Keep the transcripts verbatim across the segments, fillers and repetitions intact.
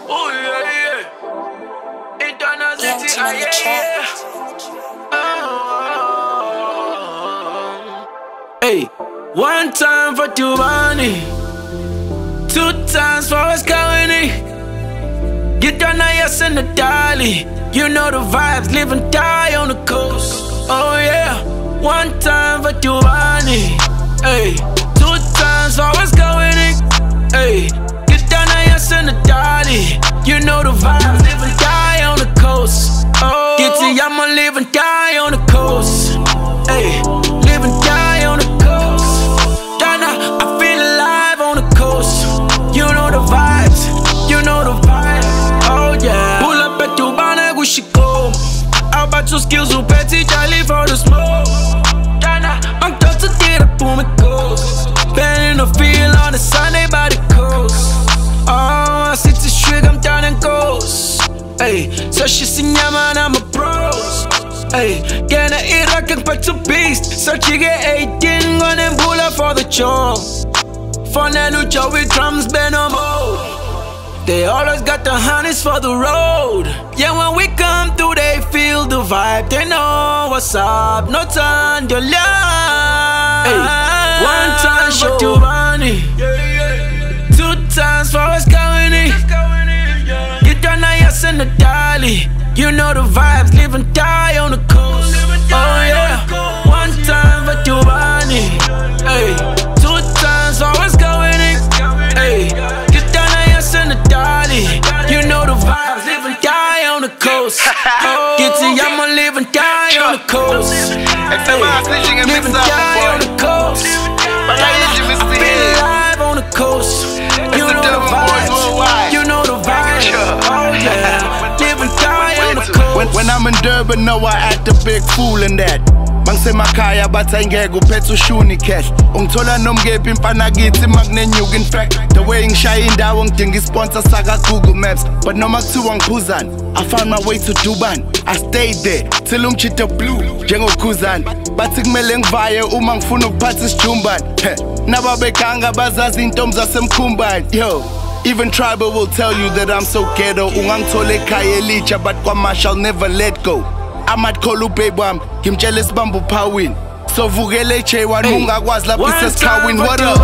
Oh yeah, yeah. Internal city, ah, yeah, yeah. Oh. Hey, one time for Giovanni, two times for Escalini. Get down now, yes, in the dolly. You know the vibes, live and die on the coast. Oh yeah, one time for Giovanni. Hey, two times for Escalini. Hey, get down now, yes, in the dolly. You know the vibes, live and die on the coast. Oh, get to I'ma live and die on the coast. Hey, live and die on the coast. Donna, I feel alive on the coast. You know the vibes, you know the vibes. Oh yeah. Pull up at Tubana, Gushiko. How about your skills, who petty Charlie for the smoke? Donna, I'm got to get up on the coast. Been in the field on the Sunday by the coast. Oh, I see the strig, I'm down and ghost. Hey, so she sing man, I'm a bros. Hey, get a eat like a pet to beast. So she get eighteen, gonna pull up for the job. For the lucha with drums, been on mode. They always got the honeys for the road. Yeah, when we come through, they feel the vibe. They know what's up, no time to lie. Hey, one time for Giovanni, two times for Escalini. Get down now, yes, in the dolly. You know the vibes, live and die on the coast. Oh yeah, one time for Giovanni. Hey, two times for Escalini. Hey, get down now, yes, in the dolly. You know the vibes, live and die on the coast. Oh, get to I'ma live and die on the coast. Hey, live and die on the coast. I feel alive on the coast. You know the vibes, you know the vibes. Oh yeah, live and die on the coast. When, when I'm in Durban, no, I act a big fool in that. Mangse makaya bathi angeke uphethe ushuni cash. Ungithola nomngephi imfana kithi makunenyuka. In fact, the way ngishaya indawo ngidinga isponsor saka Google Maps. But noma kuthiwa ngiphuzani, I found my way to Durban. I stayed there till umchitha blue njengokhuzani. Bathi kumele ngivaye uma ngifuna ukuphatha isijumbani. Nababeganga bazazi intombi zasemkhumbani. Yo, even Tribal will tell you that I'm so ghetto. Ungangithole ekhaya elitsha, but kwamasha I'll never let go. I might call you babe wami, ngimtshela isibambe uphawini. So vukele J one ungakwazi lapho isesikawini. What up?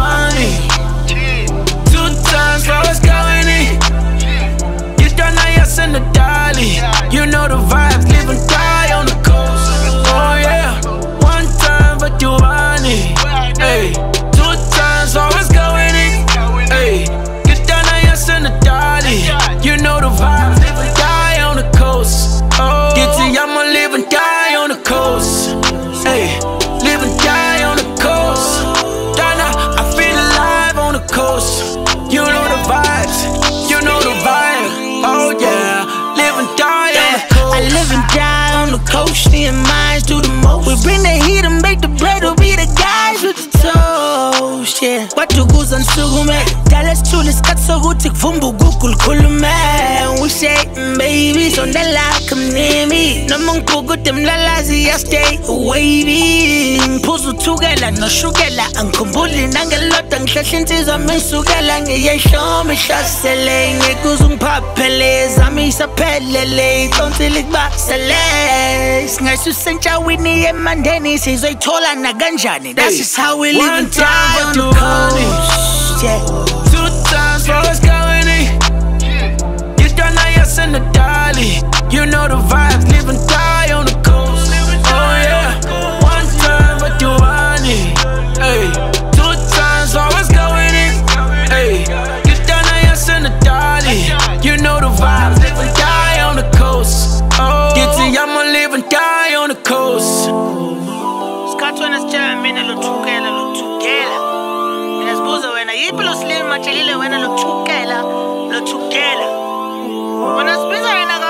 Two times for Escalini. Get down now, yes, in the dolly. You know the vibes, live and die on the coast. Oh yeah, one time for Giovanni. Hey, two times for Escalini. Hey, get down now, yes, in the dolly. You know the vibes, live and die on the coast. Oh, get to I'ma live and die on the coast. Hey, live and die on the coast. Donna, I feel alive on the coast. You know the vibes, you know the vibe. Oh yeah, live and die on the coast. I live and die on the coast. Me and mines do the most. We bring the heat and make the bread. We'll be the guys with the toast. Yeah, what you goose and sugume. Dallas chulis cut so good. Take vumbu Google kulume. We say baby, so the like come near me. No man go good them lalazi. I stay waving. Puzzle together, no sugela. And kumbuli nangalot and clashing tis on me sugela. Yeah, show me shots selling. It goes on papeles. I miss a pelele. Don't tell it back select. Nice to send ya Whitney and Mandani. Says I told her Naganjani. That's just how we live and die on the coast. Yeah. Two times for Escalini. Get down now, yes, in the dolly. You know the vibes, live and die on the coast. Oh yeah, one time for Giovanni. Hey, two times for Escalini. Hey, get down now, yes, in the dolly. You know the vibes, live and die on the coast. Oh, get to I'ma live and die on the coast. Skatwana scha mina lo thukela lo thukela. Mina sibuza wena yiphi lo slim matshelile wena lo thukela lo thukela. Wena sibiza wena